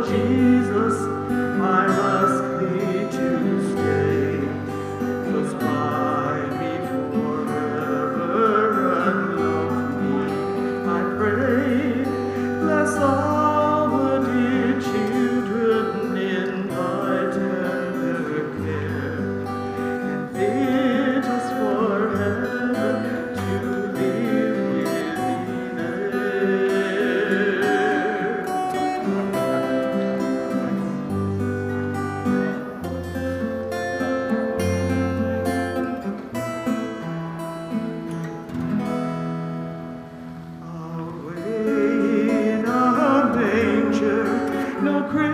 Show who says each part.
Speaker 1: Jesus, I ask thee to stay close by me forever and love me, I pray. Bless all the dear children in thy tender care, and fit us forever to live with thee there. Away in a manger, no